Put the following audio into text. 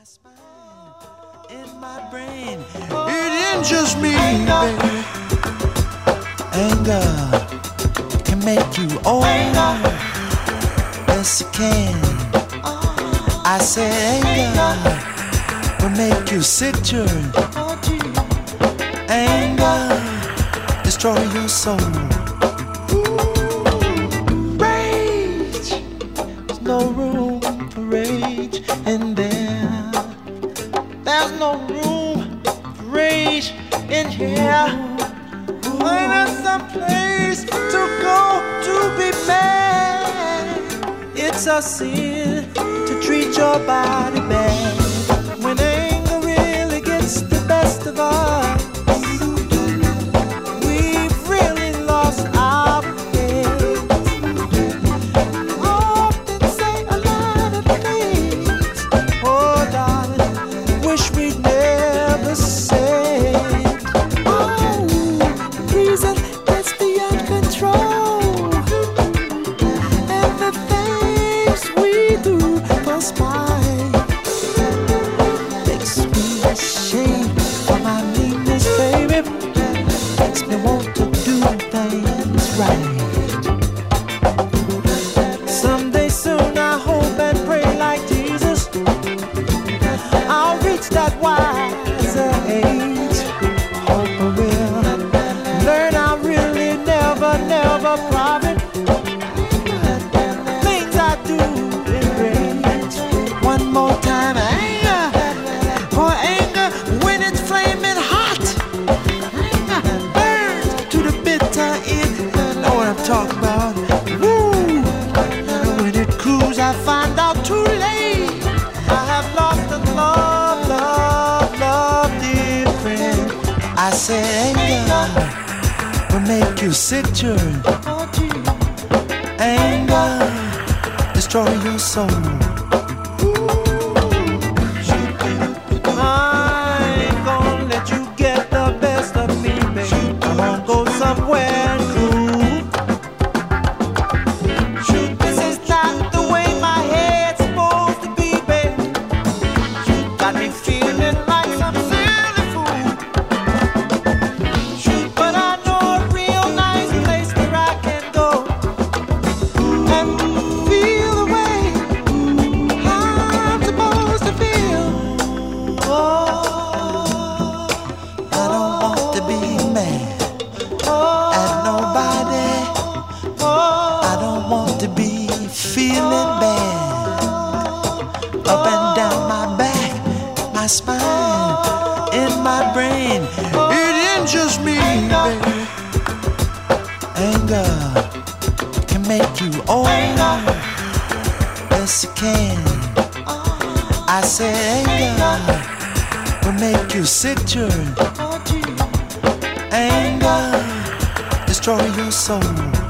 my spine, in my brain. It injures me, baby. Anger can make you old. Yes, it can. I say anger will make you sick, children. Anger destroy your soul. Rage, there's no room for rage in there. There's no room for rage in here. Find us some place to go to be mad. It's a sin to treat your body bad. When anger really gets the best of us, we've really lost our heads. Often say a lot of things, oh darling, wish we'd never said. Oh, reason gets beyond control, and the things we do conspire makes me ashamed for my meanness, baby. Makes me want to do things right. Someday soon I hope and pray like Jesus, I'll reach that wiser age. Hope I will learn I really never profit. Things I do in rage. One more time, anger, for anger when it's flaming hot. Anger burns to the bitter end. Know what I'm talking about? Woo! When it cools, I find out too late. I have lost the love, dear friend. I say anger will make you sick, children. Anger destroy your soul. I ain't gonna let you get the best of me, baby. I won't go somewhere cool. This is not the way my head's supposed to be, baby. Got me feeling like some silly fool. But I know a real nice place where I can go and feel the way I'm supposed to feel. Oh, I don't want to be mad at nobody. I don't want to be feeling bad up and down my back, my spine, in my brain. It injures me, baby. Anger can make you old. Yes, it can. I say anger will make you sick, children. Anger destroy your soul.